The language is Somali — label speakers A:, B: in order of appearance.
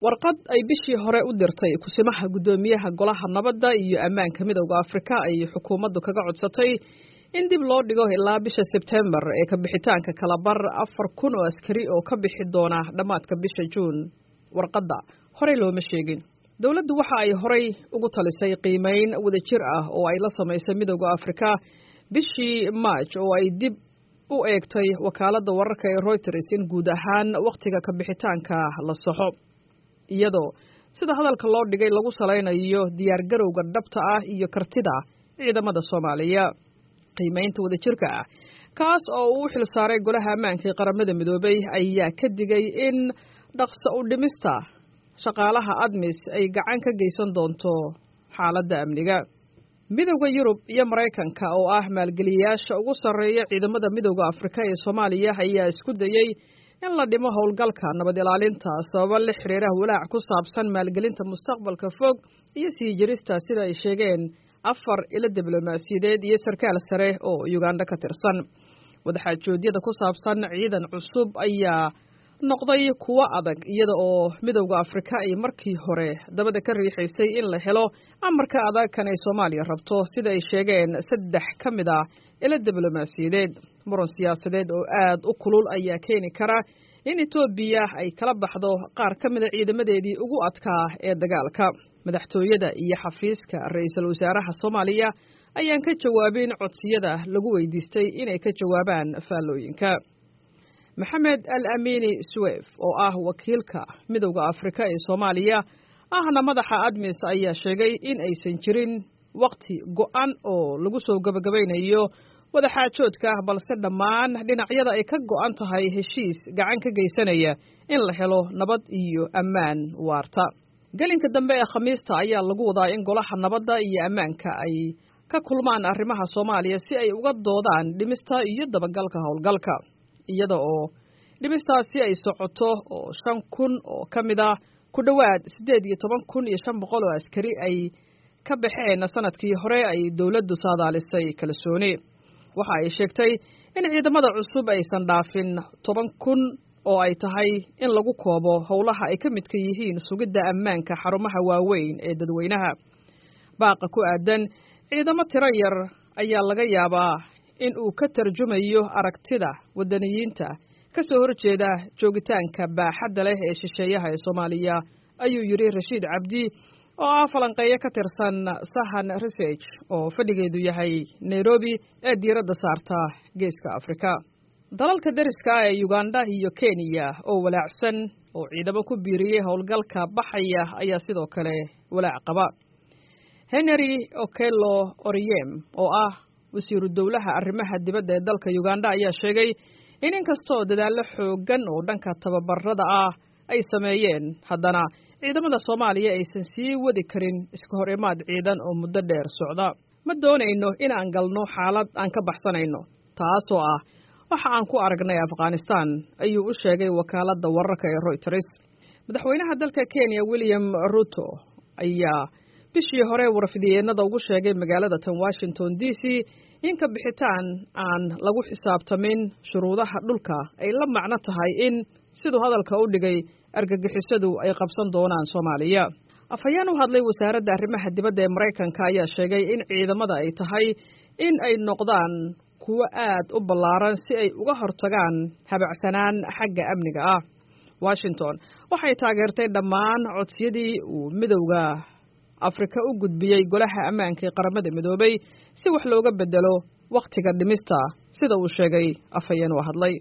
A: warqad ay bishii hore u dirtay kusimaha guddoomiyaha golaha nabadda iyo ammaanka midowda Afrika ay xukuumaddu kaga codsatay in dib loo dhigo ilaa bisha September ee ka bixitaanka kala bar 4,000 oo askari oo ka bixi doona dhamaadka bisha June. Warqadda hore looma sheegin. Dawladdu waxa ay horey ugu talisay qiimeyn wadajir ah oo ay la samaysay midowda Afrika bishii March oo ay dib u eegtay wakaaladda wararka ee Reuters in guud ahaan waqtiga ka bixitaanka la saxo. iyadoo sida hadalka loo dhigay lagu saleynayo diyaar garowga dhabta ah iyo kartida ciidamada Soomaaliya qiimeynta wadajirka ah kaas oo uu xil saaray golaha ammaanka ee qaramada midoobay ayaa ka digay in dhaqso u dhimista shaqaalaha ADMIS ay gacan ka geysan doonto xaaladda amniga. midowda Yurub iyo Mareykanka oo ah maalgeliyayaasha ugu sarreeya ciidamada midowda Afrika ee Soomaaliya ayaa isku dayay in la dhimo howlgalka nabad ilaalinta sabab la xiriira walaac ku saabsan maalgelinta mustaqbalka fog iyo sii jirista sida ay sheegeen 4 ilo diblomaasiyadeed iyo sarkaal sare oo Uganda ka tirsan. Wadaxaajoodyada ku saabsan ciidan cusub ayaa noqday kuwo adag iyada oo midowda Afrika ay markii hore dabada ka riixaysay in la helo amarka adag kan ay Soomaaliya rabto sida ay sheegeen 3 ka mid ah ilo diblomaasiyadeed. muran siyaasadeed oo aad u kulul ayaa keeni kara in Itoobiya ay kala baxdo qaar ka mid ah ciidamadeedii ugu adkaa ee dagaalka. madaxtooyada iyo xafiiska ra'iisul wasaaraha Soomaaliya ayaan ka jawaabin codsiyada lagu weydiistay inay ka jawaabaan faalooyinka. Maxamed Al-Amini Suweif oo ah wakiilka midowda Afrika ee Soomaaliya ahna madaxa ADMIS ayaa sheegay in aysan jirin waqti go'an oo lagu soo gabagabeynayo wadaxaajoodka balse dhammaan dhinacyada ay ka go'an tahay heshiis gacan ka geysanaya in la helo nabad iyo ammaan waarta. galinka dambe ee Khamiista ayaa lagu wadaa in golaha nabadda iyo ammaanka ay ka kulmaan arrimaha Soomaaliya si ay uga doodaan dhimista iyo dabagalka howlgalka iyada oo dhimistaasi ay socoto oo 5,000 oo kamid ah ku dhawaad 18,500 oo askari ay ka baxeen sanadkii hore ay dawladdu saadaalisay kalsooni. waxa ay sheegtay in ciidamada cusub aysan dhaafin 10,000 oo ay tahay in lagu koobo howlaha ay ka midka yihiin sugidda ammaanka xarumaha waaweyn ee dadweynaha. baaqa ku aadan ciidamo tiro yar ayaa laga yaabaa in uu ka tarjumayo aragtida wadaniyiinta ka soo horjeeda joogitaanka baaxadda leh ee shisheeyaha ee Soomaaliya ayuu yiri Rashiid Cabdi oo ah falanqeeyo ka tirsan Sahan Research oo fadhigeedu yahay Nairobi ee diiradda saarta geeska Afrika. dalalka dariska ee Uganda iyo Kenya oo walaacsan oo ciidamo ku biiriyay howlgalka baxaya ayaa sidoo kale walaac qaba. Henry Okello Oryem oo ah wasiiru dawlaha arrimaha dibadda ee dalka Uganda ayaa sheegay in inkastoo dadaalo xoogan oo dhanka tababarada ah ay sameeyeen haddana ciidamada Soomaaliya aysan sii wadi karin iska hor imaad ciidan oo muddo dheer socda. ma doonayno in aan galno xaalad aan ka baxsanayno taasoo ah waxa aan ku aragnay Afghanistan ayuu u sheegay wakaaladda wararka ee Reuters. madaxweynaha dalka Kenya William Ruto ayaa bishii hore warfidiyeenada ugu sheegay magaalada Washington DC in ka bixitaan aan lagu xisaabtamin shuruudaha dhulka ay la macno tahay in sidoo hadalka u dhigay argagixisadu ay qabsan doonaan Soomaaliya. afhayeen u hadlay wasaaradda arrimaha dibadda ee Mareykanka ayaa sheegay in ciidamada ay tahay in ay noqdaan kuwa aad u ballaaran si ay uga hortagaan habacsanaan xagga amniga ah. Washington waxay taageertay dhammaan codsiyadii uu midowda Afrika u gudbiyay golaha ammaanka ee qaramada midoobay si wax looga bedelo waqtiga dhimista sida uu sheegay afhayeen u hadlay.